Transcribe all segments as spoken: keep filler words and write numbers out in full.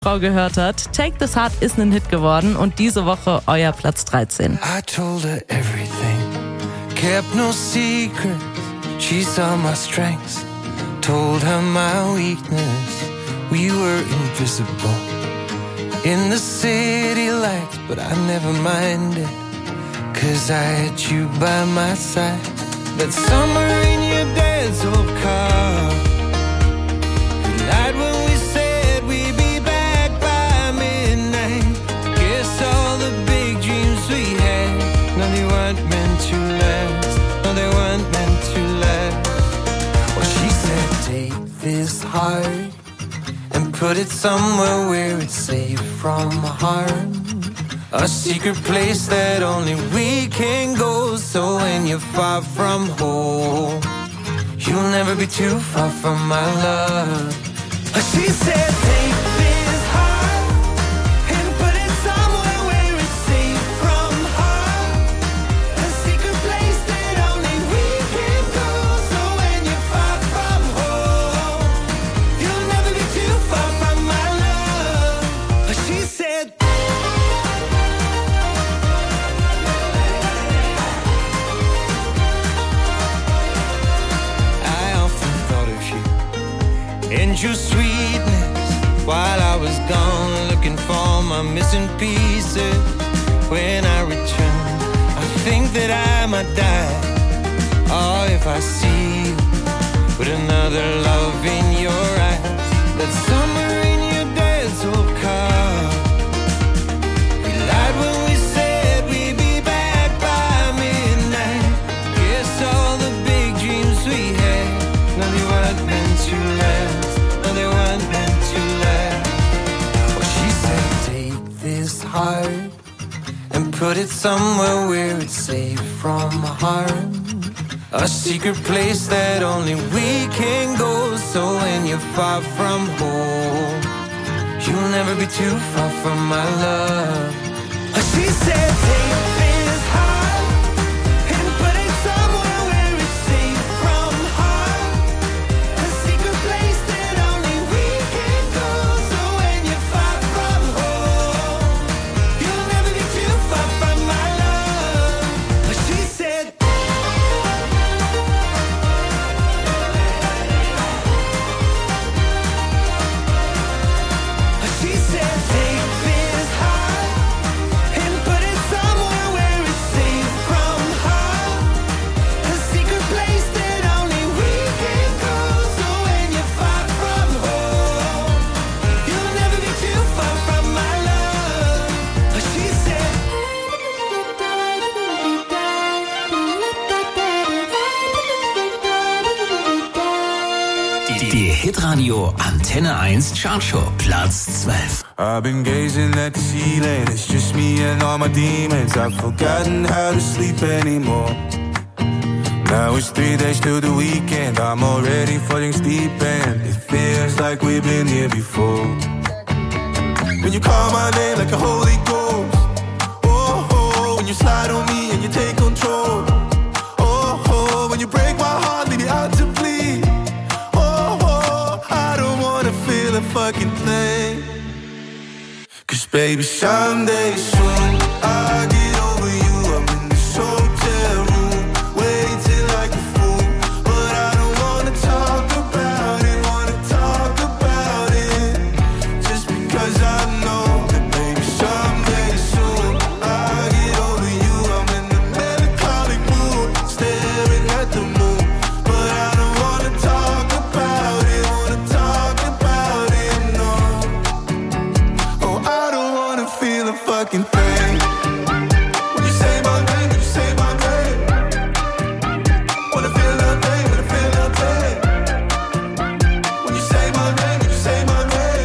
Frau gehört hat. Take This Heart ist ein Hit geworden und diese Woche euer Platz dreizehn. I told her everything, kept no secret. She saw my strengths, told her my weakness. We were invisible in the city lights, but I never minded, 'cause I had you by my side. That summer in your dad's old car, the night when we said we'd be back by midnight. Guess all the big dreams we had, no, they weren't meant to last. No, they weren't meant to last. Well, she said, take this heart and put it somewhere where it's safe from harm. A secret place that only we can go. So when you're far from home, you'll never be too far from my love. She said, take this heart and put it somewhere where it's safe from harm. A secret place that only we can go. So when you're far from home, you'll never be too far from my love. She said, and your sweetness while I was gone, looking for my missing pieces. When I return, I think that I might die. Oh, if I see you with another love in your eyes. That summer in your dad's old car, we lied when we said we'd be back by midnight. Guess all the big dreams we had, no, they weren't meant to last. They weren't meant to last. Well, she said, take this heart and put it somewhere where it's safe from harm. A secret place that only we can go. So when you're far from home, you'll never be too far from my love. She said, take this heart and put it somewhere where it's safe from harm. A secret place that only we can go. So when you're far from home, you'll never be too far from my love. She said, she said, take this heart and put it somewhere where it's safe from harm. A secret place that only we can go. So when you're far from home, you'll never be too far from my love. She said, Die Hitradio Antenne eins Chartshow, Platz zwölf. I've been gazing at the ceiling, it's just me and all my demons. I've forgotten how to sleep anymore. Now it's three days till the weekend, I'm already falling deep and it feels like we've been here before. When you call my name like a Holy Ghost, oh, oh, when you slide on me and you take control, oh, oh, when you break my heart, leave me out to bleed, oh, oh, I don't wanna feel a fucking thing. Cause baby, someday soon I'll get over you. I'm in this hotel room, waiting like a fool, but I don't wanna talk about it, wanna talk about it, just because I know that baby, someday soon I'll get over you. I'm in the melancholic mood, staring at the moon, but I don't wanna talk about it, wanna talk about it, no. Oh, I don't wanna feel a fucking thing. When you say my name, when you say my name, wanna feel nothing, wanna feel nothing. When you say my name, when you say my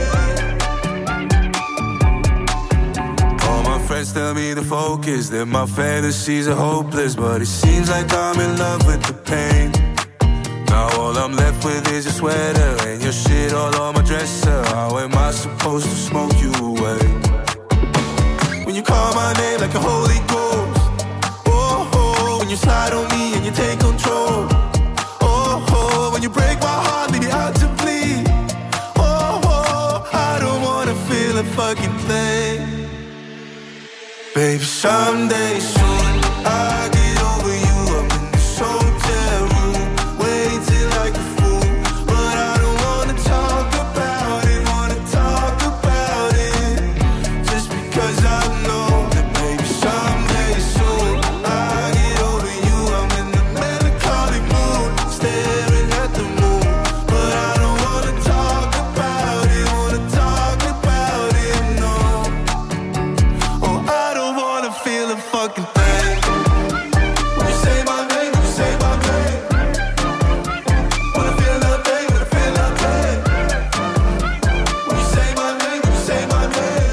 name. All my friends tell me to focus, that my fantasies are hopeless, but it seems like I'm in love with the pain. Now all I'm left with is your sweater and your shit all on my dresser. How am I supposed to smoke you away? When you call my name like a Holy Ghost, oh, oh, when you slide on me and you take control, oh, oh, when you break my heart, leave me out to bleed, oh, oh, I don't wanna feel feel a fucking thing. Baby, someday soon I'll get over you. I'm in this hotel room, waiting like a fool, but I don't wanna talk about it, wanna talk about it, just because I know that baby someday soon I'll get over you. I'm in the melancholic mood, staring at the moon, but I don't wanna talk about it, wanna talk about it, no. Oh, I don't wanna feel a fucking thing. When you say my name, when you say my name, wanna feel nothing, wanna feel nothing. When you say my name, when you say my name,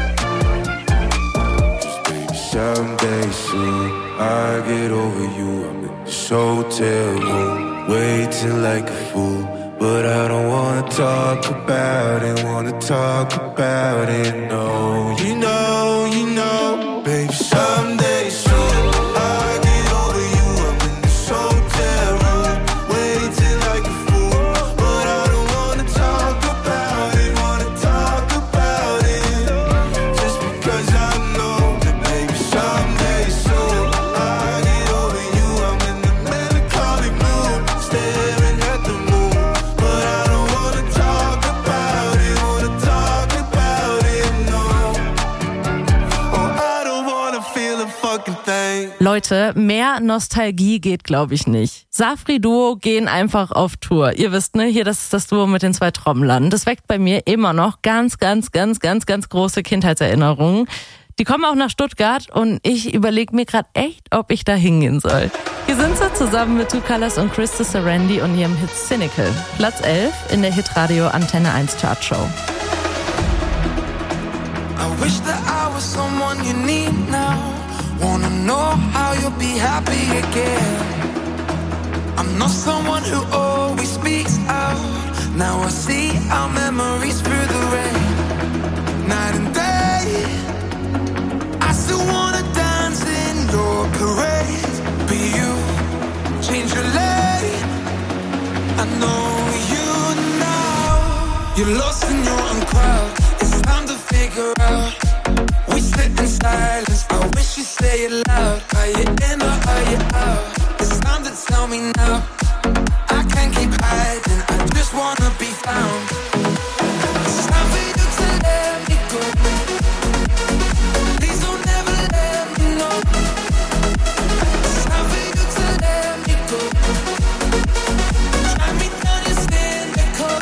just baby, someday soon I'll get over you. I'm in this hotel room, waiting like a fool, but I don't wanna talk about it, wanna talk about it, no. You know, you know, baby, someday soon I'll get over you. I'm in this hotel room, waiting like a fool, but I don't wanna talk about it, wanna talk about it, just because I know that baby someday soon I'll get over you. I'm in the melancholic mood, staring at the moon, but I don't wanna talk about it, wanna talk about it, no. Oh, I don't wanna feel a fucking thing. Leute, mehr Nostalgie geht, glaube ich, nicht. Safri Duo gehen einfach auf Tour. Ihr wisst, ne, hier, das ist das Duo mit den zwei Trommlern. Das weckt bei mir immer noch ganz, ganz, ganz, ganz, ganz große Kindheitserinnerungen. Die kommen auch nach Stuttgart und ich überlege mir gerade echt, ob ich da hingehen soll. Hier sind sie zusammen mit Two Colors und Krista Sarandy und ihrem Hit Cynical. Platz elf in der Hitradio Antenne eins Chartshow. I wish that I was someone you need now. Wanna know how you'll be happy again. I'm not someone who always speaks out. Now I see our memories through the rain. Night and day, I still wanna dance in your parade. But you change your lane. I know you now. You're lost in your own crowd. It's time to figure out. We sit in silence. I wish you'd say it loud. Are you in or are you out? It's time to tell me now. I can't keep hiding. I just wanna be found. It's time for you to let me go. Please don't ever let me know. It's time for you to let me go. Drag me down your cynical.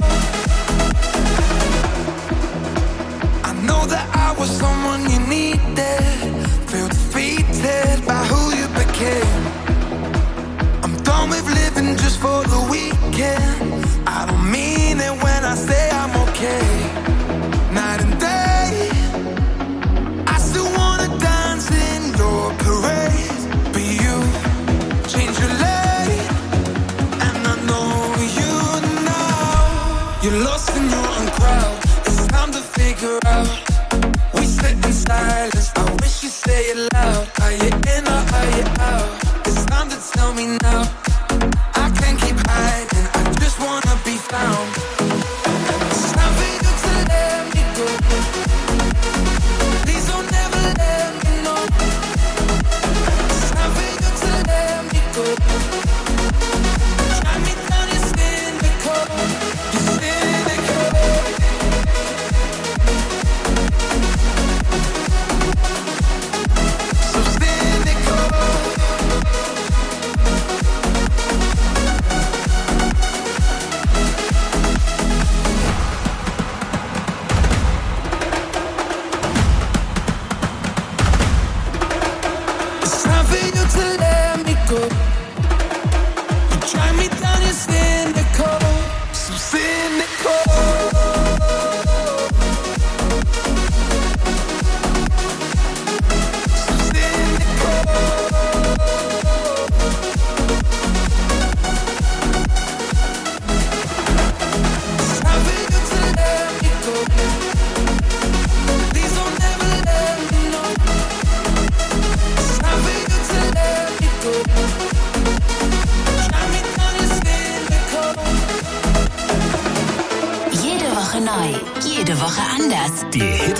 I know that I was someone you needed. Feel defeated by who you became. I'm done with living just for the weekend. I don't mean it when I say I'm okay. Night and day, I still wanna dance in your parade. But you change your lane, and I know you now. You're lost in your own crowd. It's time to figure out. We sit in silence. I wish you'd say it loud. Are you in or are you out? It's time to tell me now. I can't keep hiding. I just wanna be found. It's time for you to let me go. Please don't ever let me know. It's time for you to let me go. Drag me down your cynical. You're cynical. So cynical.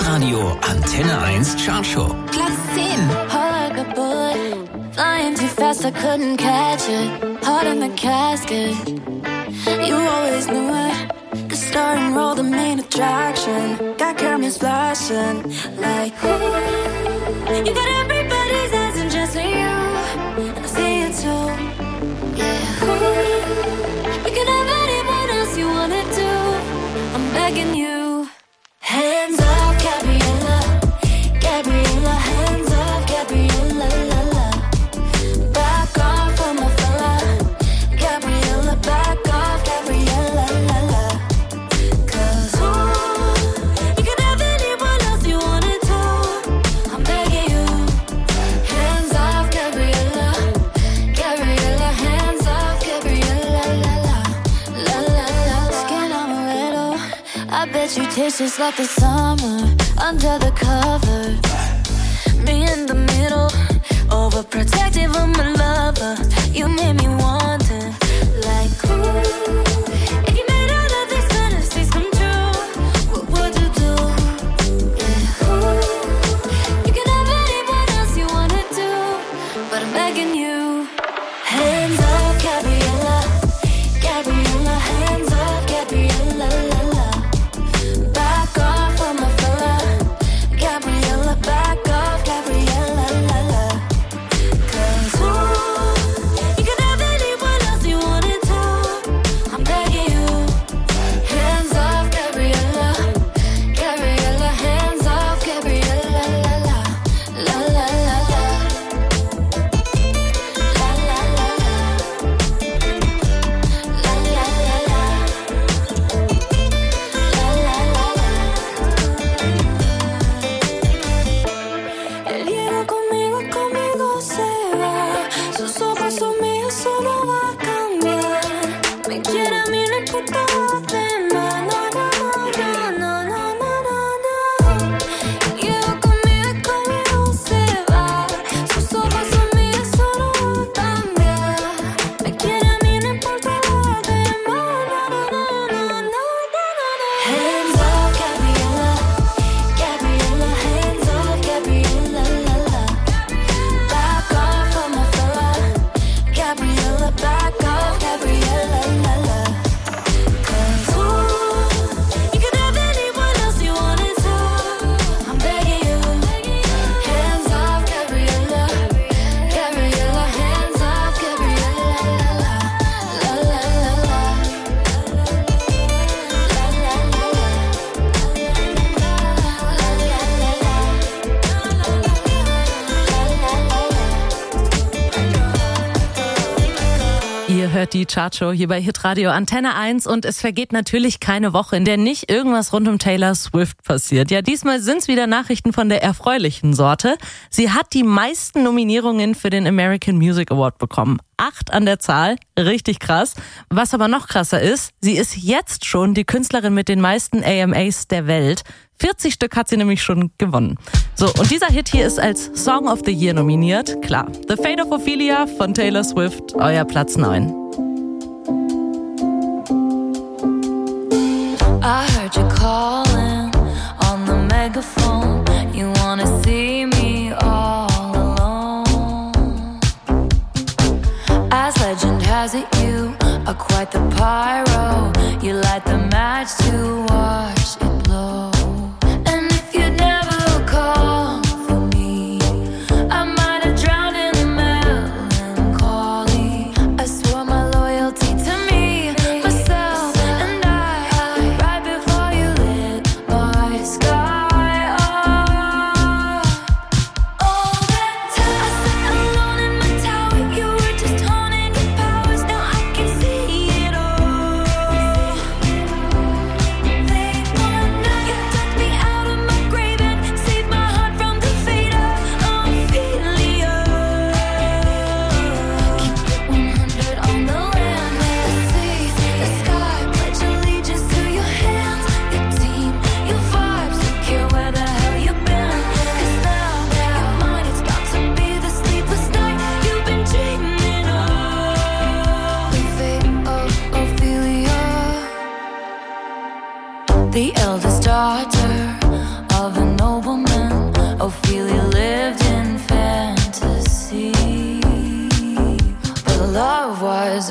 Hitradio Antenne eins Chartshow. Platz zehn. Heart like a bullet, flying too fast I couldn't catch it. Heart in the casket, you always knew it. The star and roll, the main attraction. Got cameras flashing like ooh. You got everybody's eyes and just you, and I see it too. Yeah, ooh. You can have anyone else you wanna do. I'm begging you. Hands up, Gabriella, Gabriella, hands up, Gabriella, la la. Back off from my fella, Gabriella, back off, Gabriella, la la. Cause ooh, you can have anyone else you wanna do. I'm begging you. Hands off, Gabriella, Gabriella, hands off, Gabriella, la la, la la la. Skin amaretto, I bet you taste just like the summer under the covers. Me in the middle, overprotective of my lover. You made me wonder, like ooh, if you made all of these fantasies come true, what would you do? Yeah, ooh, you can have anyone else you wanna do, but I'm begging you. Hands up, Gabriella, Gabriella, hands up, Gabriella, la la. Back off from my fella, Gabriella, back off, Gabriella, la la. Cause ooh, you can have anyone else you wanna do. I'm begging you. Hands off, Gabriella, Gabriella, hands off, Gabriella, la la, la la la la, la la la la, la la la la, la la la la. Él llega conmigo, conmigo se va. Sus ojos son míos, eso no va a cambiar. Me quiere a mí, no importa los demás. No, no, no, no, no, no, no, no. Él llega conmigo, conmigo se va. Sus ojos son míos, eso no va a cambiar. Me quiere a mí, no importa los demás. No, no, no, no, no, no, no. Hands up, Gabriella, Gabriella, hands up, Gabriella, la la. Back off from my fella, Gabriella, back off, Gabriella, la la. Cause ooh, you can have anyone else you wanna do. I'm begging you. Hands off, Gabriella, Gabriella, hands off, Gabriella, la la, la la la la, la la la la, la la la la, Ihr hört die Chartshow hier bei Hitradio Antenne eins und es vergeht natürlich keine Woche, in der nicht irgendwas rund um Taylor Swift passiert. Ja, diesmal sind's wieder Nachrichten von der erfreulichen Sorte. Sie hat die meisten Nominierungen für den American Music Award bekommen. Acht an der Zahl, richtig krass. Was aber noch krasser ist, sie ist jetzt schon die Künstlerin mit den meisten A M As der Welt. vierzig Stück hat sie nämlich schon gewonnen. So, und dieser Hit hier ist als Song of the Year nominiert. Klar, The Fate of Ophelia von Taylor Swift, euer Platz neun. I heard you calling on the megaphone. You wanna see me all alone. As legend has it, you are quite the pyro. You light the match to watch it blow. And if you'd never call for me, I might have drowned in melancholy. I swore my loyalty to me, myself, and I, right before you lit my sky up. All that time I sat alone in my tower, you were just honing your powers. Now I can see it all.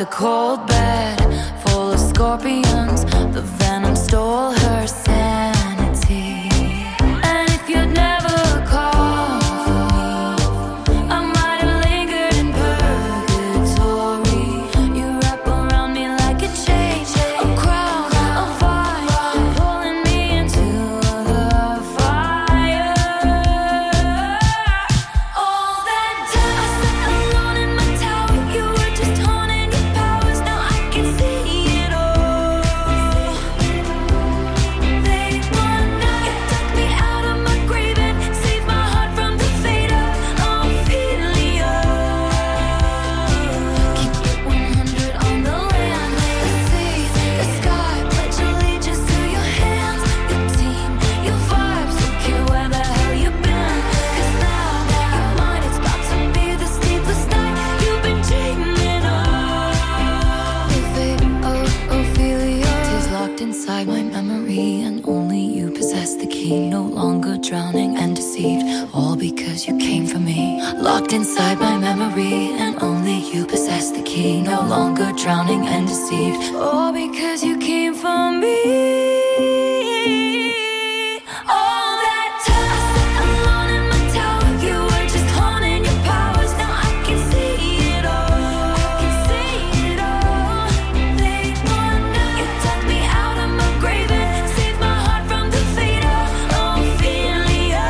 a cold bed full of scorpions. The venom stole her sanity. And if you'd never called for me, I might have lingered in purgatory. You wrap around me like a chain, a crown, a fire, pulling me into the fire. All that time I sat alone in my tower, you were just honing your powers. Now I can see it all. They want now. You took me out of my grave and saved my heart from the fate of Ophelia. Keep it one hundred on the land, lay the sea, the sky, pledge allegiance to your hands, your team, your vibes. Don't care where the hell you've been, 'cause now your mind is about to be the sleepless night you've been dreaming of. The fate of Ophelia is locked inside my memory, and only you possess the key. No longer drowning and deceived, all because you came for me. Locked inside my memory, and only you possess the key. No longer drowning and deceived, all because you came for me. All that time I sat alone in my tower, you were just honing your powers. Now I can see it all. I can see it all. They want now. You took me out of my grave and saved my heart from the fate of Ophelia.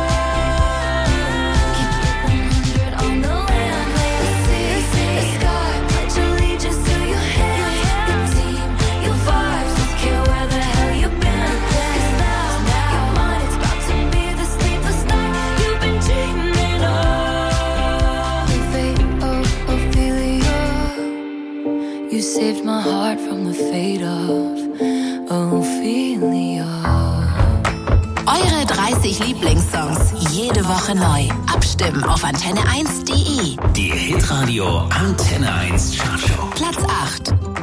Keep it one hundred on the land, lay the sea, the sky, pledge allegiance to your hands, your team, your vibes. Don't care where the hell you've been, 'cause now your mind is about to be the sleepless night you've been dreaming of. The fate of Ophelia. You saved my heart from the fate of Ophelia. Eure dreißig Lieblingssongs jede Woche neu. Abstimmen auf antenne eins punkt de. Die Hitradio Antenne eins Chartshow. Platz acht.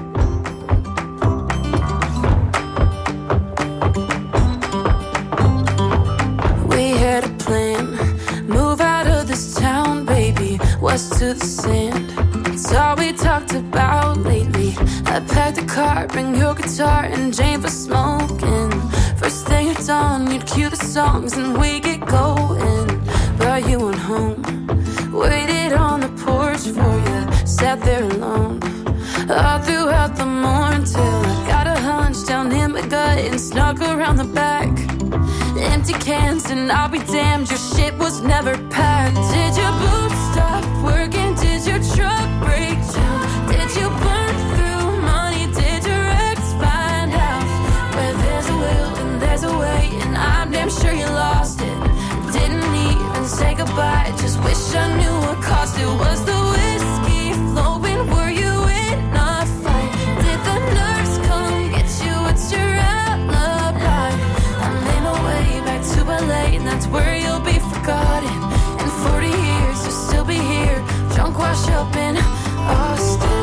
We had a plan, move out of this town, baby, west to the sand. It's all we talked about lately. I packed the car, bring your guitar, and Jane for smoking. First thing at dawn, you'd cue the songs and we get going. But you went home, waited on the porch for you, sat there alone all throughout the morning till I got a hunch down in my gut and snuck around the back. Empty cans and I'll be damned, your shit was never packed. Did your boots stop working? Did your truck break down? Did you burn through money? Did your ex find out? Where there's a will and there's a way, and I'm damn sure you lost it. Didn't even say goodbye, just wish I knew what cost it. Was the whiskey flowing? Were you in a fight? Did the nurse come get you? What's your alibi? I made my way back to L A, and that's where you'll be forgotten. In forty years, you'll still be here, drunk, wash up in Austin.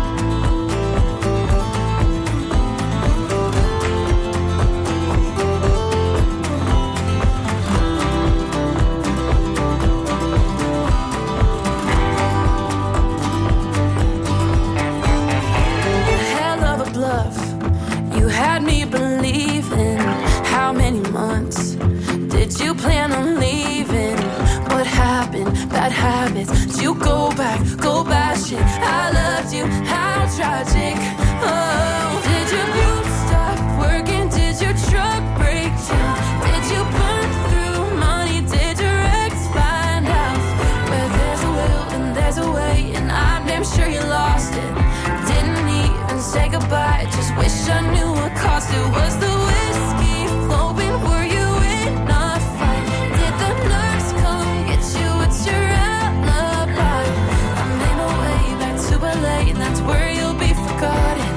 Hell of a bluff, you had me believing. How many months did you plan on leaving? What happened? Bad habits. Did you go back? Go bash it. I loved you. How tragic. Oh, did your boots stop working? Did your truck break down? Did you burn through money? Did your ex find out? Where there's a will and there's a way, and I'm damn sure you lost it. Didn't even say goodbye, just wish I knew what cost it. Was the whiskey flowing? Were you in a fight? Did the nurse come get you? What's your alibi? I made my way back to L A, and that's where you'll be forgotten.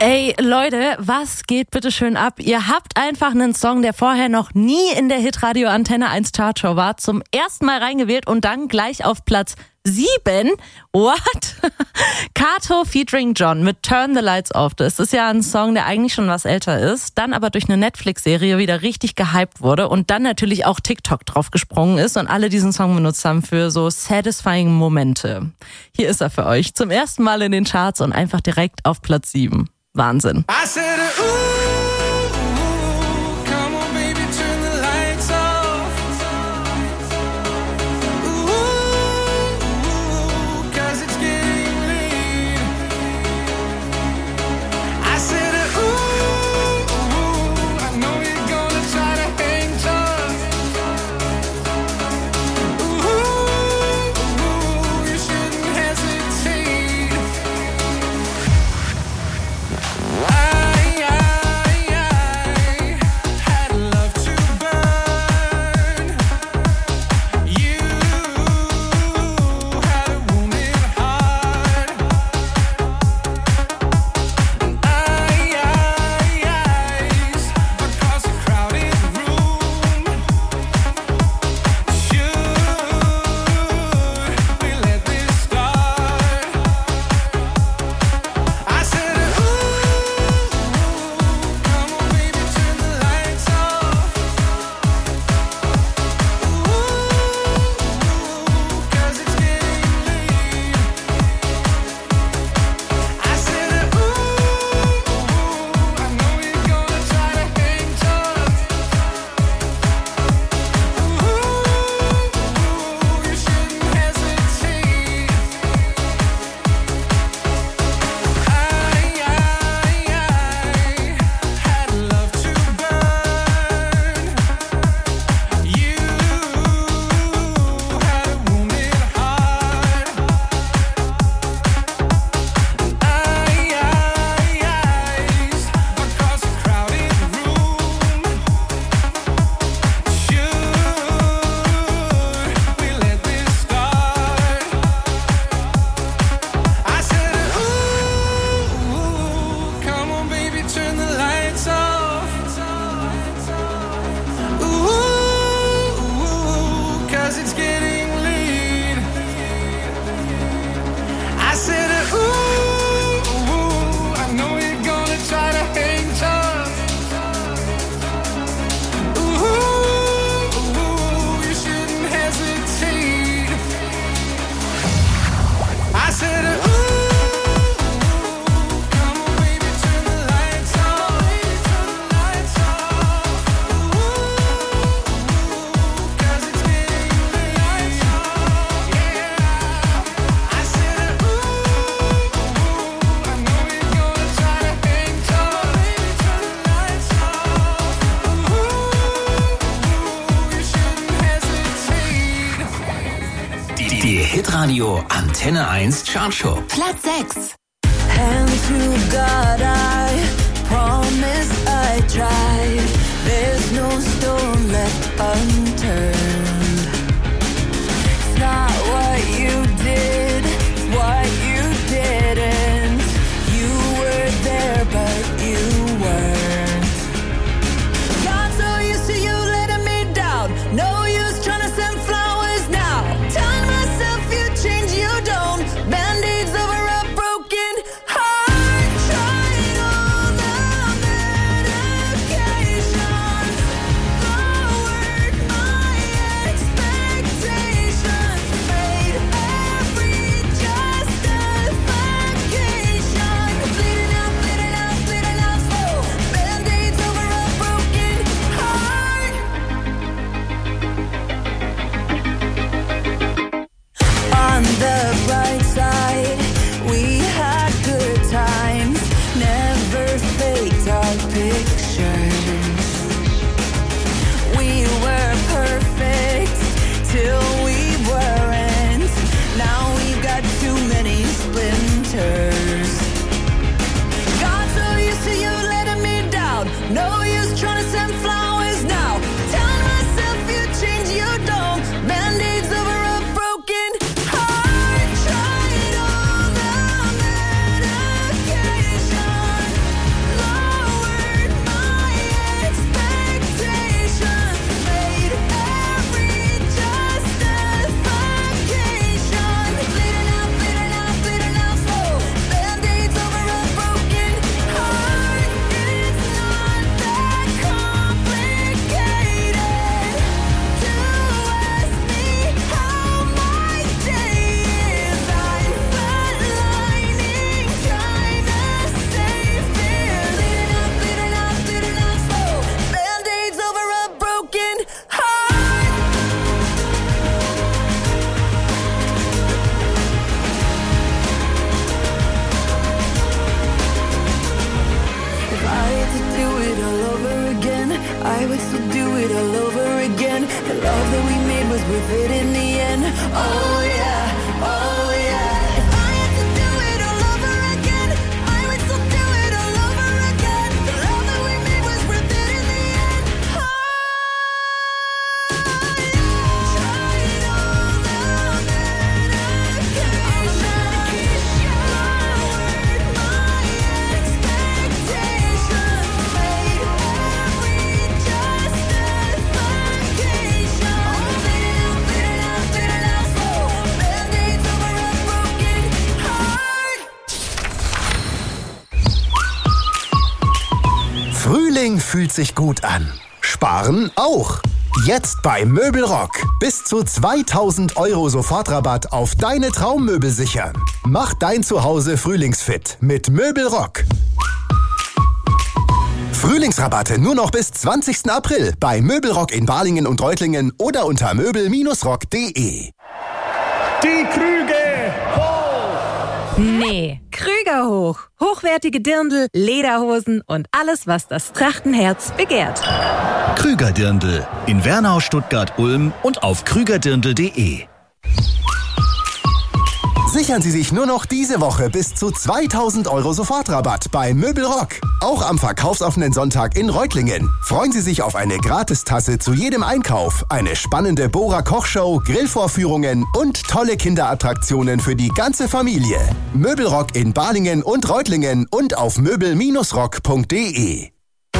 Ey, Leute, was geht bitte schön ab? Ihr habt einfach einen Song, der vorher noch nie in der Hitradio Antenne eins Chartshow war, zum ersten Mal reingewählt und dann gleich auf Platz sieben. What? Kato featuring John mit Turn the Lights Off. Das ist ja ein Song, der eigentlich schon was älter ist, dann aber durch eine Netflix-Serie wieder richtig gehypt wurde und dann natürlich auch TikTok drauf gesprungen ist und alle diesen Song benutzt haben für so satisfying Momente. Hier ist er für euch zum ersten Mal in den Charts und einfach direkt auf Platz sieben. Wahnsinn. I said, ooh, ooh, come on, baby, turn the lights off. Ooh, ooh, 'cause it's getting late. I said, ooh, ooh, I know you're gonna try to hang tough. Ooh, ooh, you shouldn't hesitate. I Hitradio Antenne eins Chartshow. Platz sechs. And to God I promise I tried. There's no stone left unturned. It's not what you did, it's what you didn't. You were there but you weren't. Got so used to you letting me down. No use trying to send flowers now. Telling myself you change, you don't. Band-aids over a broken heart. Tried all the medication. Lowered my expectations. Made every justification. Bleeding out, bleeding out, bleeding out slow. Band-aids over a broken heart. On the bright side, we had good times, never faked our pictures. We were perfect till we weren't. Now we've got too many splinters. Got so used to you letting me down. No use trying to send flowers now. Telling myself you change, you don't. Band-aids over a broken heart. Tried all the medication. I would still do it all over again. The love that we made was worth it in the end. Oh yeah, oh yeah. If I had to do it all over again, I would still do it all over again. The love that we made was worth it in the end. Oh yeah. Try it all now and again. I'm trying to keep showering my expectations. Made every justification. Oh, beat it out, beat it out, beat it out, so band-aids over a broken heart. Frühling fühlt sich gut an. Sparen auch. Jetzt bei Möbelrock. Bis zu zweitausend Euro Sofortrabatt auf deine Traummöbel sichern. Mach dein Zuhause frühlingsfit mit Möbelrock. Frühlingsrabatte nur noch bis zwanzigsten April bei Möbelrock in Balingen und Reutlingen oder unter möbel rock punkt de. Die Krüge hoch! Nee, Krüger hoch. Hochwertige Dirndl, Lederhosen und alles, was das Trachtenherz begehrt. Krüger Dirndl in Wernau, Stuttgart, Ulm und auf krügerdirndl punkt de. Sichern Sie sich nur noch diese Woche bis zu zweitausend Euro Sofortrabatt bei Möbelrock. Auch am verkaufsoffenen Sonntag in Reutlingen. Freuen Sie sich auf eine Gratistasse zu jedem Einkauf, eine spannende Bohrer-Kochshow, Grillvorführungen und tolle Kinderattraktionen für die ganze Familie. Möbelrock in Balingen und Reutlingen und auf möbel rock punkt de.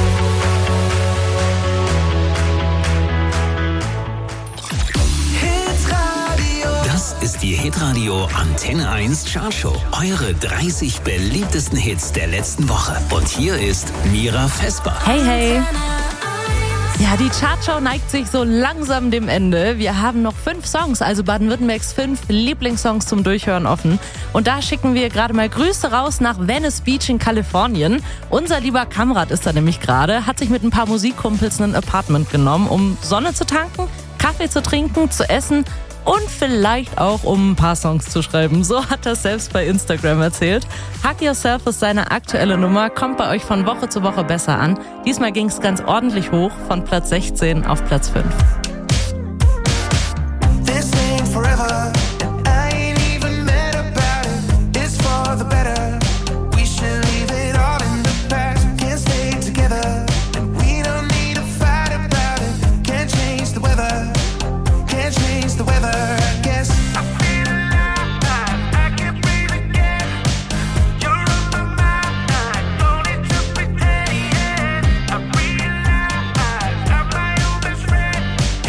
Das ist die Hitradio Antenne eins Chartshow. Eure dreißig beliebtesten Hits der letzten Woche. Und hier ist Mira Vesper. Hey, hey. Ja, die Chartshow neigt sich so langsam dem Ende. Wir haben noch fünf Songs, also Baden-Württembergs fünf Lieblingssongs zum Durchhören offen. Und da schicken wir gerade mal Grüße raus nach Venice Beach in Kalifornien. Unser lieber Kamrat ist da nämlich gerade, hat sich mit ein paar Musikkumpels ein Apartment genommen, um Sonne zu tanken, Kaffee zu trinken, zu essen und vielleicht auch, um ein paar Songs zu schreiben. So hat er selbst bei Instagram erzählt. Hug Yourself ist seine aktuelle Nummer, kommt bei euch von Woche zu Woche besser an. Diesmal ging es ganz ordentlich hoch, von Platz sechzehn auf Platz fünf. This ain't forever. I ain't even mad about it. It's for the better. We should leave it all in the past. Can't stay together. And we don't need to fight about it. Can't change the weather. Can't change the weather. I guess I feel alive. I can breathe again. You're on my mind. Don't need to pretend. I realize I'm my own best friend.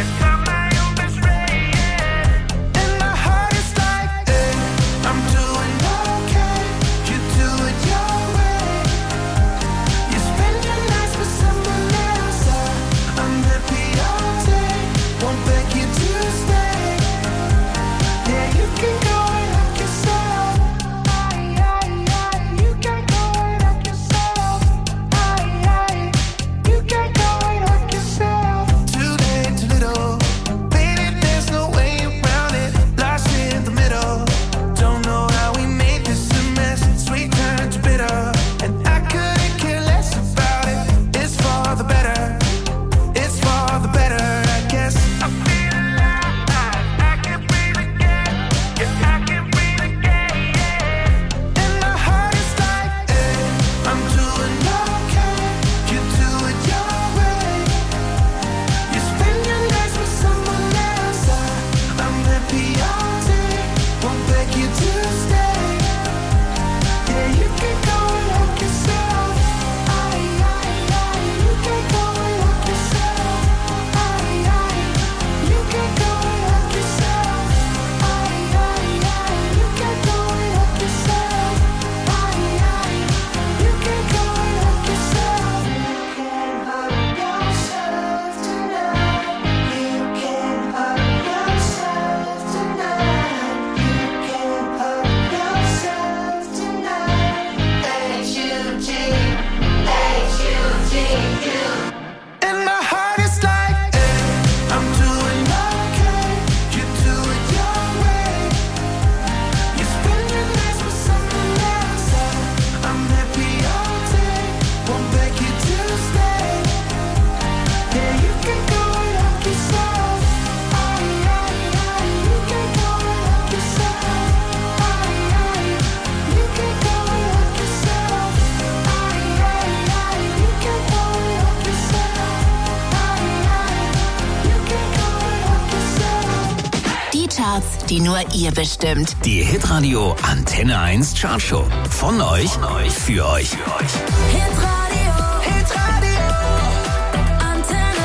Charts, die nur ihr bestimmt. Die Hitradio Antenne eins Chartshow. Von euch, Von euch. Für euch. Für euch. Hitradio, Hitradio, Antenne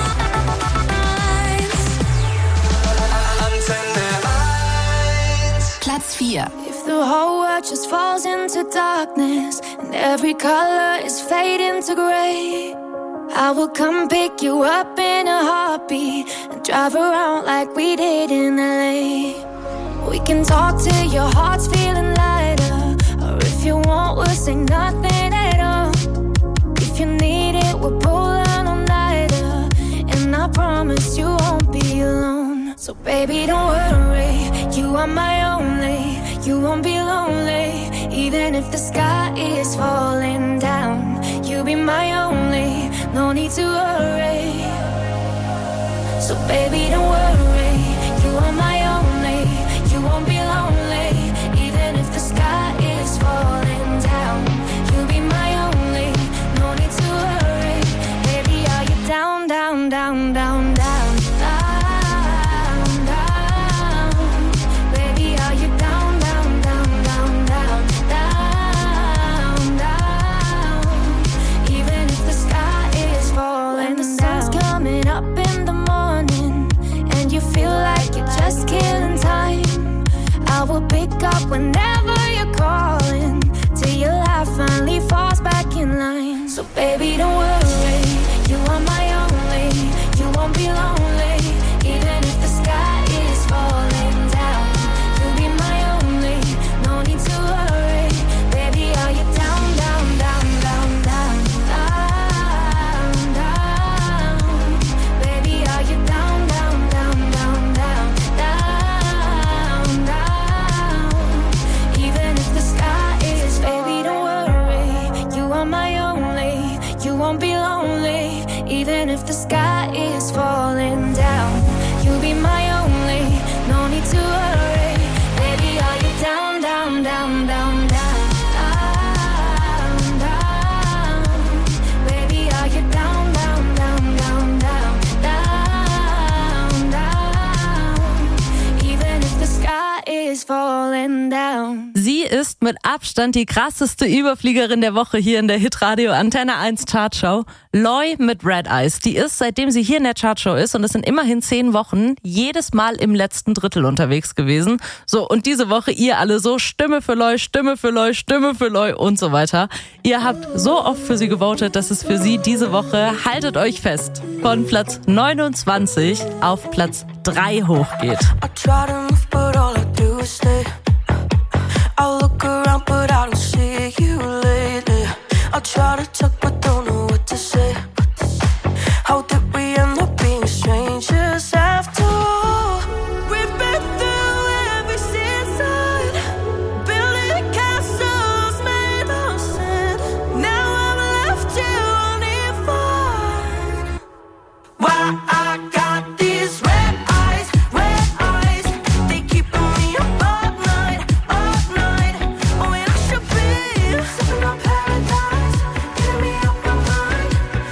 eins. Antenne eins. Platz vier. If the whole world just falls into darkness and every color is fading to gray, I will come pick you up in a heartbeat and drive around like we did in L A. We can talk till your heart's feeling lighter, or if you want, we'll say nothing at all. If you need it, we'll pull an all-nighter, and I promise you won't be alone. So baby, don't worry, you are my only. You won't be lonely, even if the sky is falling down. You'll be my only, no need to worry. So baby, don't worry, you are my only. You won't be lonely, even if the sky is falling down. You'll be my only, no need to worry. Baby, are you down, down, down, down, down? Up whenever you're calling, till your life finally falls back in line. So baby, don't worry, you are my only. You won't be lonely, even if the sky is falling down. You'll be my only, no need to worry. Baby, are you down, down, down, down, down, down, down? Baby, are you down, down, down, down, down, down, down? Even if the sky is, baby, don't worry, you are my only. You won't be lonely, even if the sky is falling down. You'll be my only, no need to worry. Baby, are you down, down, down, down, down, down? Baby, are you down, down, down, down, down, down, down? Even if the sky is falling down. Sie ist mit Abstand die krasseste Überfliegerin der Woche hier in der Hitradio Antenne eins Chartshow. Loi mit Red Eyes. Die ist, seitdem sie hier in der Chartshow ist, und es sind immerhin zehn Wochen, jedes Mal im letzten Drittel unterwegs gewesen. So, und diese Woche ihr alle so Stimme für Loi, Stimme für Loi, Stimme für Loi und so weiter. Ihr habt so oft für sie gewotet, dass es für sie diese Woche, haltet euch fest, von Platz neunundzwanzig auf Platz drei hochgeht. I look around but I don't see you lately. I try to talk but don't know what to say. How did we end up being strangers after all? We've been through every season, building castles made of sand. Now I'm left here only fine. Why I got these red eyes, red eyes, they keeping me up all night, all night. When I should be sipping on paradise, getting me out my mind.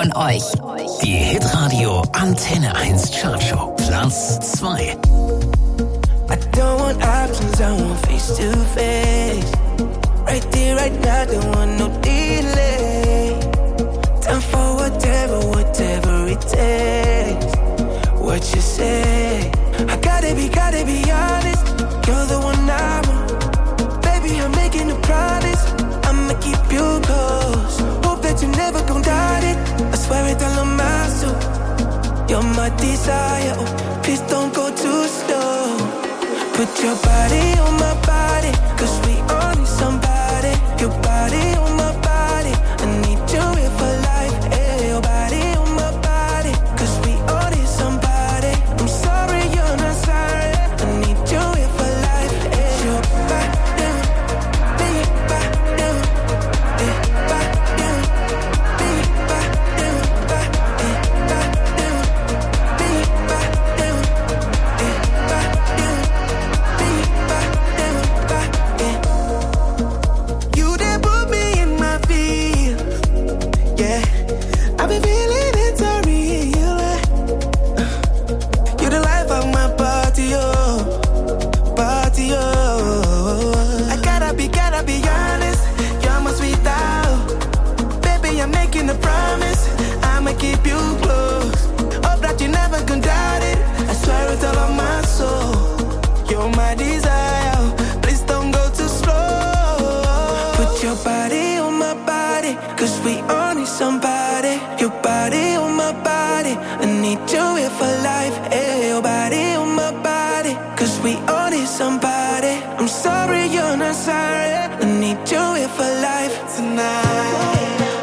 von euch. Die Hitradio Antenne eins Chartshow. Platz zwei. I don't want options, I want face to face. Right there, right now, don't want no delay. Time for whatever, whatever it takes. What you say? I gotta be, gotta be honest. You're the one I want. Baby, I'm making a promise. I'ma keep you close. Hope that you never gon' doubt it. I swear it all on my soul. You're my desire. Oh, please don't go too slow. Put your body on my body, cause we all need somebody. Your body on my body, I need you here for life. Hey, your body on my body, cause we all need somebody. I'm sorry you're not sorry, I need you here for life. Hey, your body, big body, big body, big body, big keep you close. Hope that you never gon' doubt it. I swear it's all on my soul. You're my desire. Please don't go too slow. Put your body on my body, cause we all need somebody. Your body on my body, I need you here for life. Hey, your body on my body, cause we all need somebody. I'm sorry you're not sorry, I need you here for life tonight.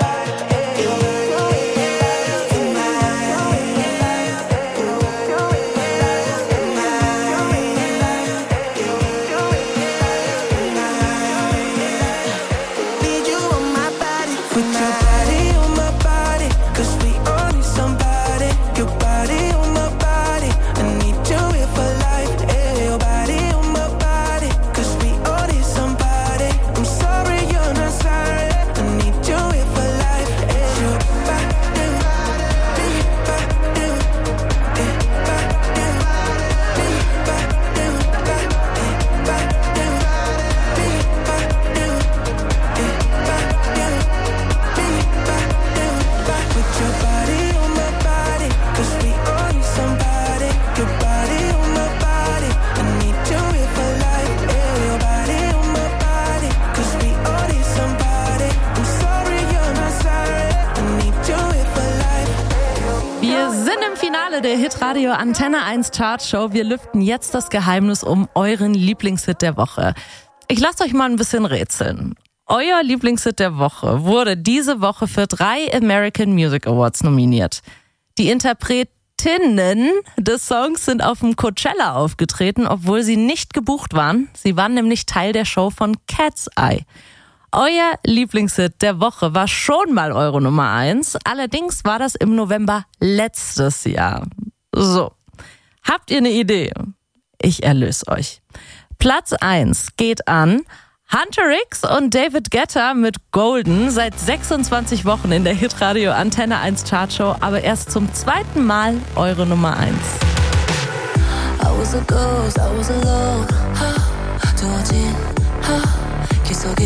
Der Hitradio Antenne eins Chartshow. Wir lüften jetzt das Geheimnis um euren Lieblingshit der Woche. Ich lasse euch mal ein bisschen rätseln. Euer Lieblingshit der Woche wurde diese Woche für drei American Music Awards nominiert. Die Interpretinnen des Songs sind auf dem Coachella aufgetreten, obwohl sie nicht gebucht waren. Sie waren nämlich Teil der Show von Cat's Eye. Euer Lieblingshit der Woche war schon mal eure Nummer eins. Allerdings war das im November letztes Jahr. So, habt ihr eine Idee? Ich erlöse euch. Platz eins geht an Hunter X und David Guetta mit Golden. Seit sechsundzwanzig Wochen in der Hitradio Antenne eins Chartshow, aber erst zum zweiten Mal eure Nummer eins. I was a ghost, I was alone. 두어진 길 속에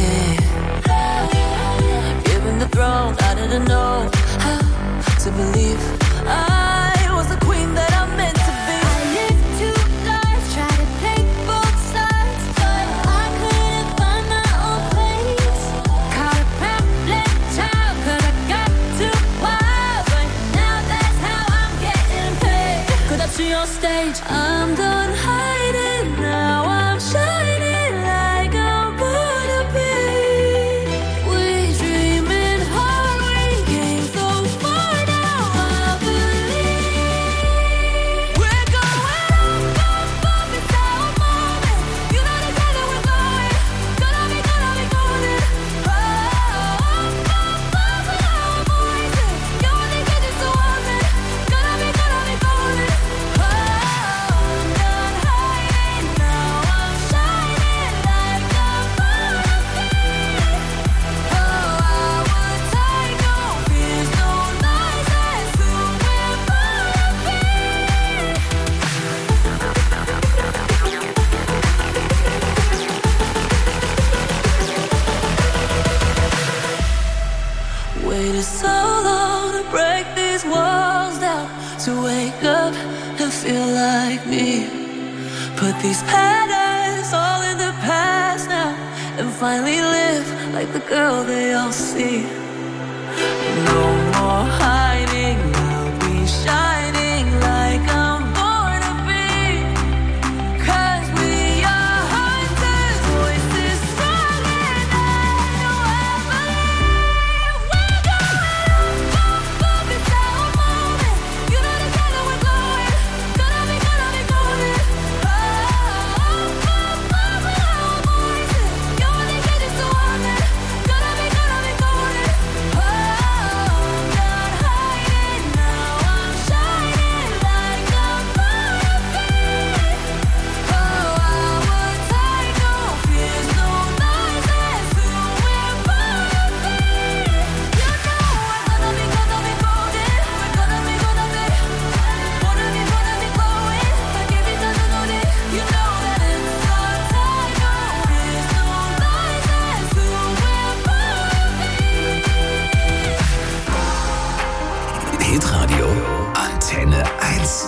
Given the throne, I didn't know how to believe I was the queen that I'm meant to be. I lived two lives, tried to take both sides, but I couldn't find my own place. Caught a problem child, cause I got too wild, but now that's how I'm getting paid. Cause up to your stage, I'm done hiding, now I'm shining like I'm born to be. We dreaming hard, we came so far, now I believe. put these patterns all in the past now and finally live like the girl they all see. No more hiding, I'll be shining like I'm born to be. 'Cause we are hunters, voices strong enough to believe. We're going up, up, it's our moment. You know together we're glowing. Gonna be, gonna be golden. Oh, up, up, up, our voices. You only get it so often. Gonna be, gonna be golden. Oh, I'm not hiding now. I'm shining like I'm born to be. Oh, our tide, no fears, no lies, that's who we're born to be. You know we're gonna be, gonna be golden. We're gonna be, gonna be, gonna be, gonna be glowing. Like every time you know it, you know that it's our tide, no fears, no lies, that's who we're born to be. Hitradio Antenne eins.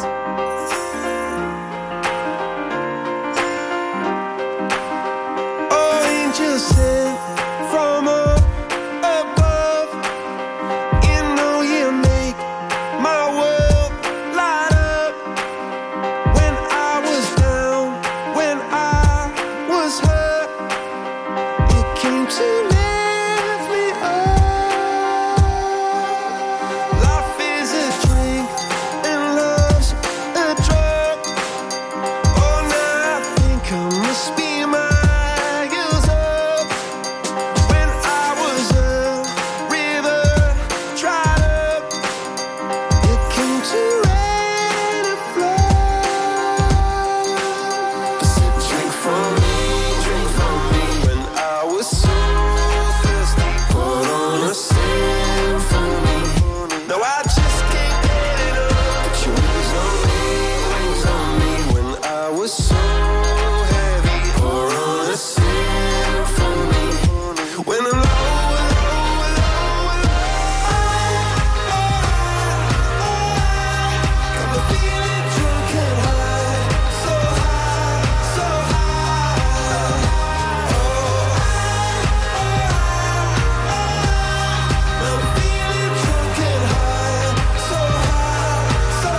Angels sent from up above. You know you make my world light up. When I was down, when I was hurt, you came to lift me up. Life is a drink and love's a drug. Oh, now I think I must be miles up. When I was a river dried up, you came to rain and flood. Said, drink from me, drink from me. When I was so thirsty, put on a symphony. No, I just can't get it up. Put your wings on me, wings on me. When I was so heavy, pour on a symphony. When I'm low, low, low, low, got me feeling drunk and high, so high, so high. I'm feeling drunk and high, so high, so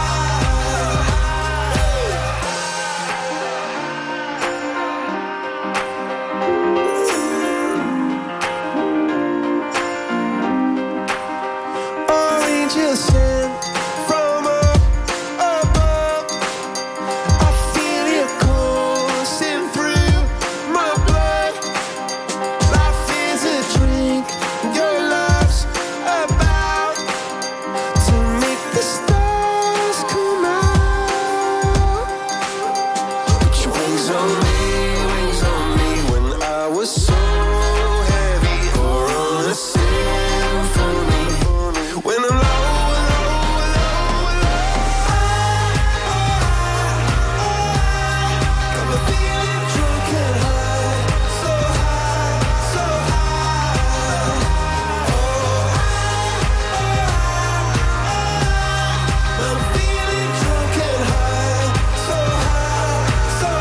high. Angels sent from up above. I feel you coursing through my blood. Life is a drink, your love's about to make the stars come out. Put your wings on me, wings on me. When I was so heavy, pour on a symphony. When I'm low, low, low, low, got me feeling drunk and high, so high, so high. I'm feeling drunk and high, so high, so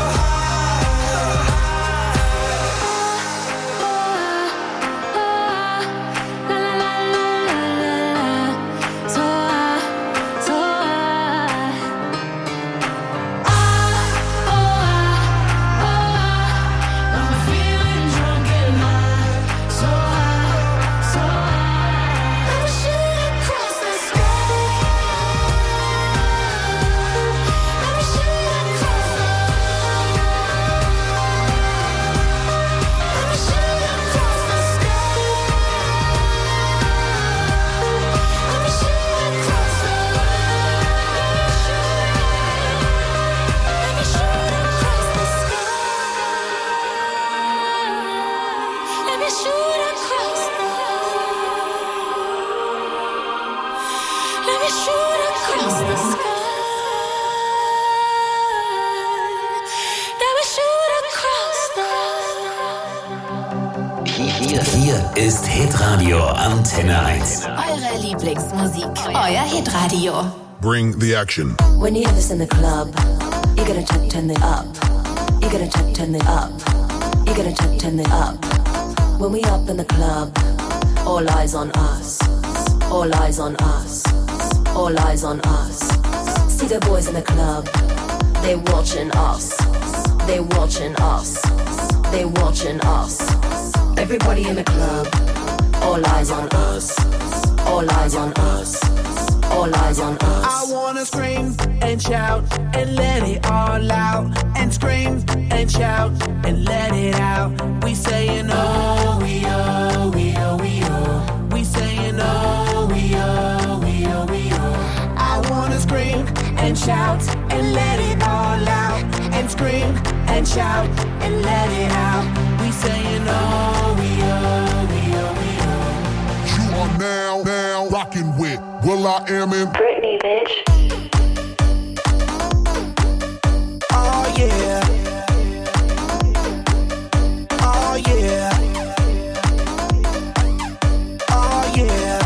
Hier ist Hitradio Antenne eins. Eure Lieblingsmusik, euer Hitradio. Bring the action. When you have this in the club, you gotta turn, turn it up. You gotta turn, turn it up. You gotta turn, turn it up. When we up in the club, all eyes on us. All eyes on us. All eyes on us. See the boys in the club. They watching us. They watching us. They watching us. Everybody in the club. All eyes on us. All eyes on us. All eyes on us. I wanna scream and shout and let it all out. And scream and shout and let it out. We saying oh, we oh, we oh, we oh. We saying oh, we oh, we oh, we oh. I wanna scream and shout and let it all out. And scream and shout and let it out. We saying oh, we oh, we oh, we oh. You are now, now rocking with Will I Am in Britney, bitch. Oh yeah. Oh yeah. Oh yeah.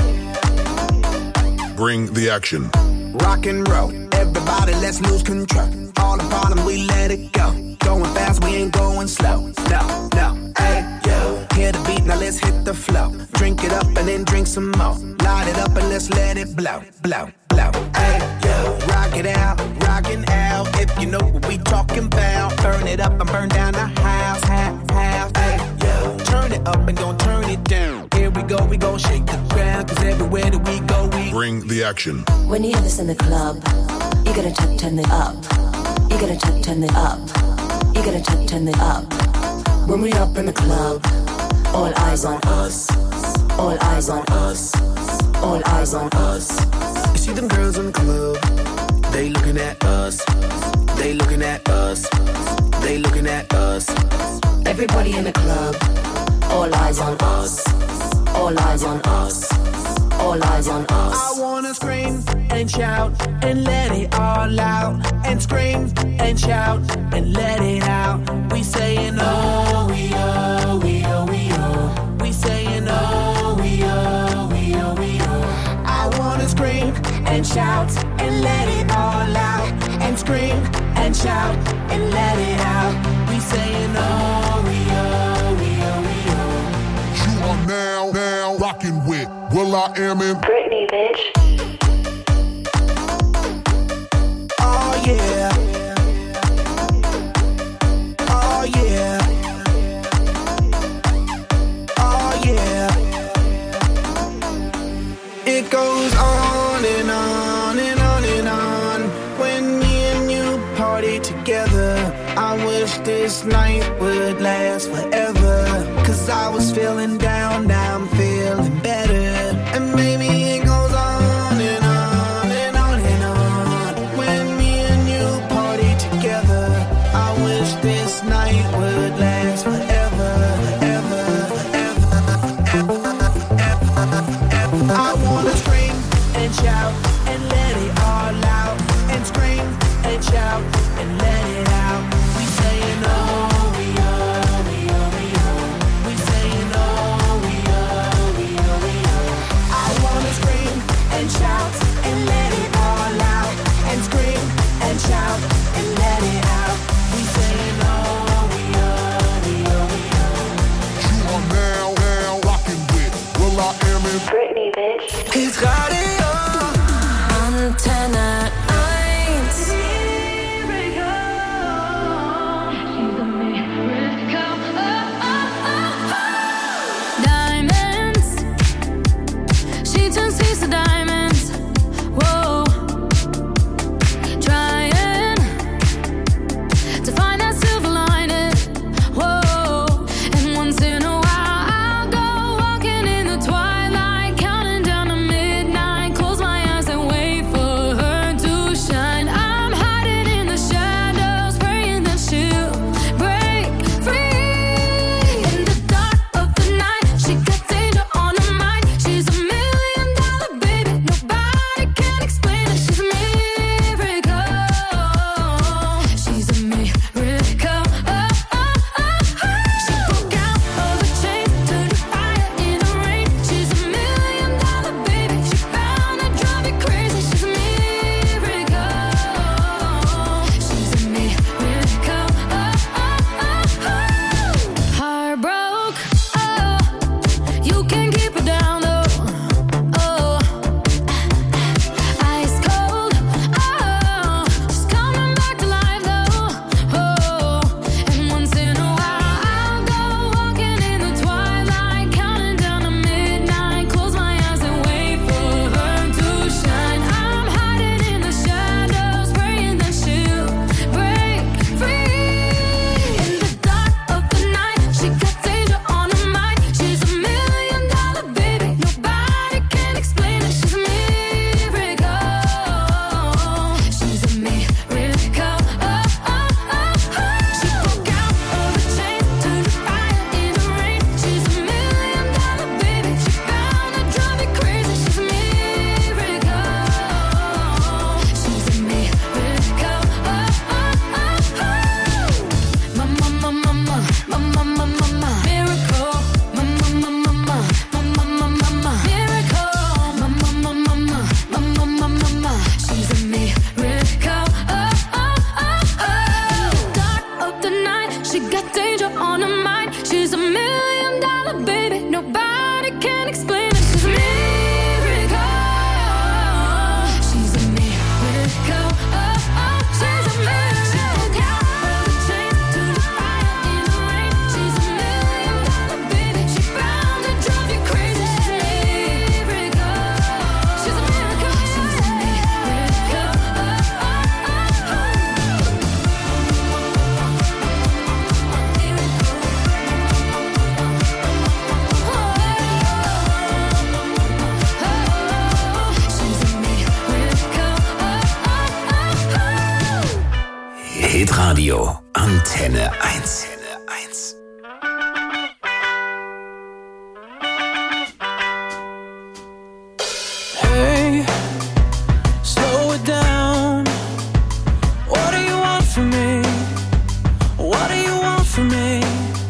Bring the action. Rock and roll, everybody let's lose control. All the bottom we let it go. Going fast, we ain't going slow. No, no, hey, yo. Hear the beat, now let's hit the flow. Drink it up and then drink some more. Light it up and let's let it blow, blow, blow. Hey, yo. Rock it out, rockin' out. If you know what we talking about. Burn it up and burn down the house, half, half. Hey, yo. Turn it up and don't turn it down. Here we go, we gon' shake the ground. Cause everywhere that we go, we bring the action. When you hear this in the club, you gotta turn, turn it up. You gotta turn, turn it up. You gotta turn, turn it up. When we up in the club, all eyes on us. All eyes on us. All eyes on us. You see them girls in the club, they looking at us. They looking at us. They looking at us. Everybody in the club, all eyes on us. All eyes on us. All eyes on us. I wanna scream and shout and let it all out. And scream and shout and let it out. We saying oh, we oh, we oh, we oh. We saying oh, we oh, we oh, we oh. I wanna scream and shout and let it all out. And scream and shout and let it out. We saying oh, we oh, we oh, we oh. You are now, now rocking with Will I Am in Britney, bitch. Oh yeah. Oh yeah. Oh yeah. It goes on and on and on and on. When me and you party together, I wish this night would last forever. Cause I was feeling down, now I'm feeling better. And maybe it goes on and on and on and on. When me and you party together, I wish this night would last forever, ever, ever, ever, ever, ever. I wanna scream and shout and let it all out. And scream and shout and let it out. We saying oh, we oh, we oh, we oh. We saying oh, we oh, we oh, we oh. I wanna scream and shout and let it all out. And scream and shout and let it out. We saying oh, we oh, Hitradio Antenne eins. Hey, slow it down. What do you want from me? What do you want from me?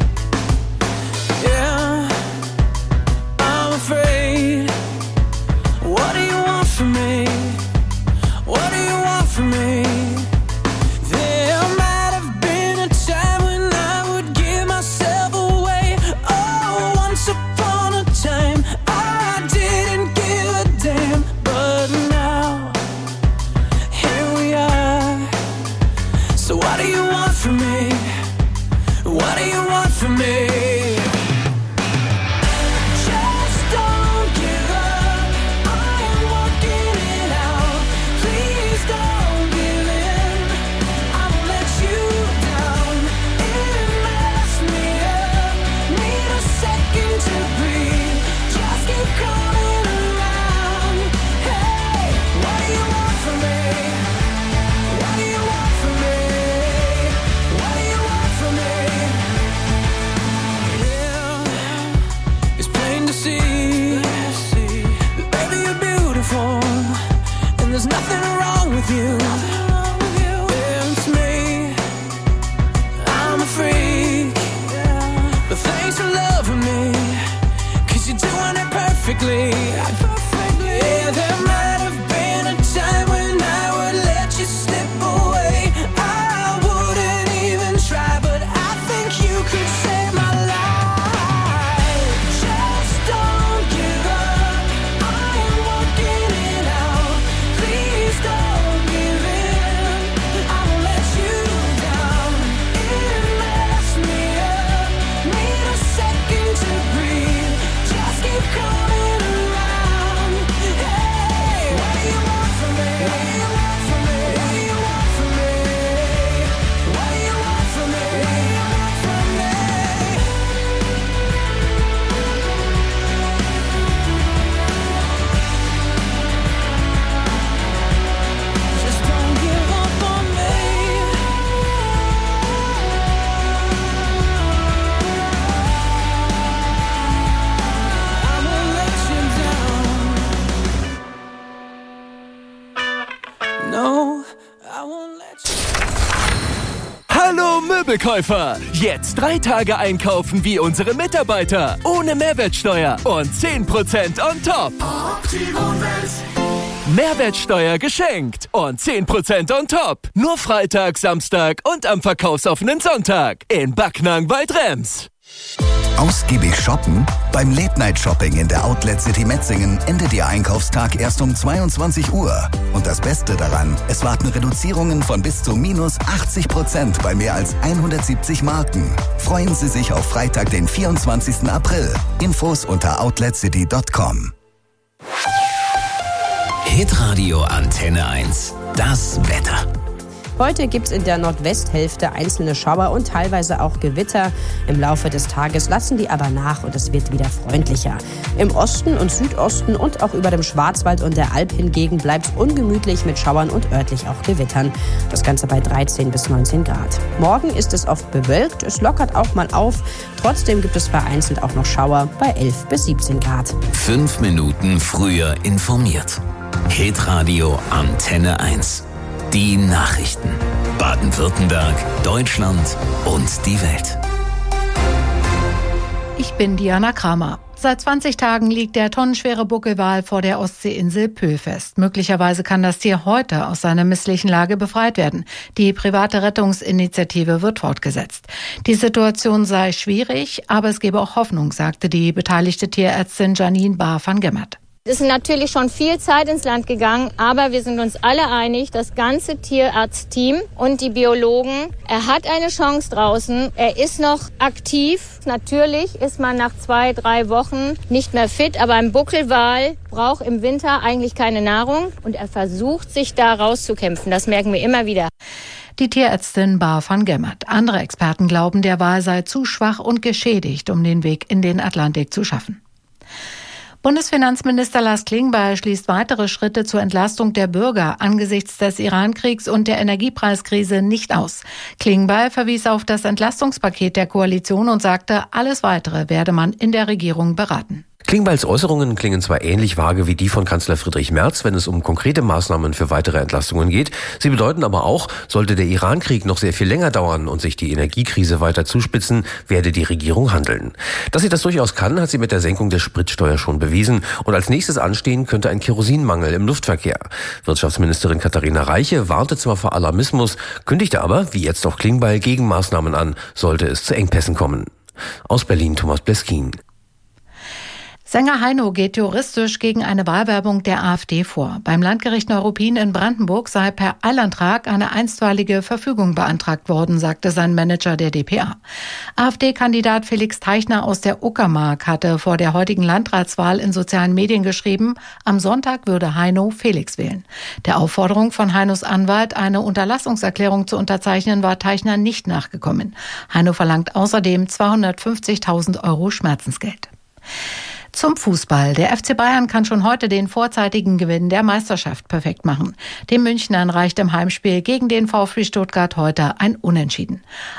Yeah, I'm afraid. What do you want from me? What do you want from me? There might have been a time when I would give myself away. Oh, once upon a time I didn't give a damn. But now, here we are. So what do you want from me? What do you want from me? Just don't give up. I am working it out. Please don't give in. I won't let you down. It messed me up. Need a second to breathe. Just keep coming around. Hey, what do you want from me? What do you want from me? What do you want from me? Yeah, it's plain to see that baby you're beautiful, and there's nothing wrong with you. Yeah, it's me, I'm a freak, but thanks for loving me, 'cause you're doing it perfectly. Yeah, there might have been a time when I would let you slip away. I wouldn't even try, but I think you could save my life. Just don't give up. I am working it out. Please don't give in. I won't let you down. It messed me up. Need a second to breathe. Just keep coming around. Hey, what do you want from me? What do you want from me? What do you want from me? What do you want from me? What do you want from me? Just don't give up on me. I won't let you down. No, I won't let you. Hallo Möbelkäufer! Jetzt drei Tage einkaufen wie unsere Mitarbeiter. Ohne Mehrwertsteuer und zehn Prozent on top. Mehrwertsteuer geschenkt und zehn Prozent on top. Nur Freitag, Samstag und am verkaufsoffenen Sonntag in Backnang bei Drems. Ausgiebig shoppen? Beim Late-Night-Shopping in der Outlet City Metzingen endet Ihr Einkaufstag erst um zweiundzwanzig Uhr. Und das Beste daran, es warten Reduzierungen von bis zu minus achtzig Prozent bei mehr als hundertsiebzig Marken. Freuen Sie sich auf Freitag, den vierundzwanzigsten April. Infos unter outlet city punkt com. Hitradio Antenne eins. Das Wetter. Heute gibt es in der Nordwesthälfte einzelne Schauer und teilweise auch Gewitter. Im Laufe des Tages lassen die aber nach und es wird wieder freundlicher. Im Osten und Südosten und auch über dem Schwarzwald und der Alp hingegen bleibt es ungemütlich mit Schauern und örtlich auch Gewittern. Das Ganze bei dreizehn bis neunzehn Grad. Morgen ist es oft bewölkt, es lockert auch mal auf. Trotzdem gibt es vereinzelt auch noch Schauer bei elf bis siebzehn Grad. Fünf Minuten früher informiert. Hitradio Antenne eins. Die Nachrichten. Baden-Württemberg, Deutschland und die Welt. Ich bin Diana Kramer. Seit zwanzig Tagen liegt der tonnenschwere Buckelwal vor der Ostseeinsel Pö fest. Möglicherweise kann das Tier heute aus seiner misslichen Lage befreit werden. Die private Rettungsinitiative wird fortgesetzt. Die Situation sei schwierig, aber es gebe auch Hoffnung, sagte die beteiligte Tierärztin Janine Bahr van Gemmert. Es ist natürlich schon viel Zeit ins Land gegangen, aber wir sind uns alle einig, das ganze Tierarztteam und die Biologen, er hat eine Chance draußen, er ist noch aktiv. Natürlich ist man nach zwei, drei Wochen nicht mehr fit, aber ein Buckelwal braucht im Winter eigentlich keine Nahrung und er versucht, sich da rauszukämpfen. Das merken wir immer wieder. Die Tierärztin Bahr van Gemmert. Andere Experten glauben, der Wal sei zu schwach und geschädigt, um den Weg in den Atlantik zu schaffen. Bundesfinanzminister Lars Klingbeil schließt weitere Schritte zur Entlastung der Bürger angesichts des Iran-Kriegs und der Energiepreiskrise nicht aus. Klingbeil verwies auf das Entlastungspaket der Koalition und sagte, alles Weitere werde man in der Regierung beraten. Klingbeils Äußerungen klingen zwar ähnlich vage wie die von Kanzler Friedrich Merz, wenn es um konkrete Maßnahmen für weitere Entlastungen geht. Sie bedeuten aber auch, sollte der Iran-Krieg noch sehr viel länger dauern und sich die Energiekrise weiter zuspitzen, werde die Regierung handeln. Dass sie das durchaus kann, hat sie mit der Senkung der Spritsteuer schon bewiesen. Und als nächstes anstehen könnte ein Kerosinmangel im Luftverkehr. Wirtschaftsministerin Katharina Reiche warnte zwar vor Alarmismus, kündigte aber, wie jetzt auch Klingbeil, Gegenmaßnahmen an, sollte es zu Engpässen kommen. Aus Berlin Thomas Bleskin. Sänger Heino geht juristisch gegen eine Wahlwerbung der AfD vor. Beim Landgericht Neuruppin in Brandenburg sei per Eilantrag eine einstweilige Verfügung beantragt worden, sagte sein Manager der d p a. AfD-Kandidat Felix Teichner aus der Uckermark hatte vor der heutigen Landratswahl in sozialen Medien geschrieben, am Sonntag würde Heino Felix wählen. Der Aufforderung von Heinos Anwalt, eine Unterlassungserklärung zu unterzeichnen, war Teichner nicht nachgekommen. Heino verlangt außerdem zweihundertfünfzigtausend Euro Schmerzensgeld. Zum Fußball. Der F C Bayern kann schon heute den vorzeitigen Gewinn der Meisterschaft perfekt machen. Den Münchnern reicht im Heimspiel gegen den VfB Stuttgart heute ein Unentschieden.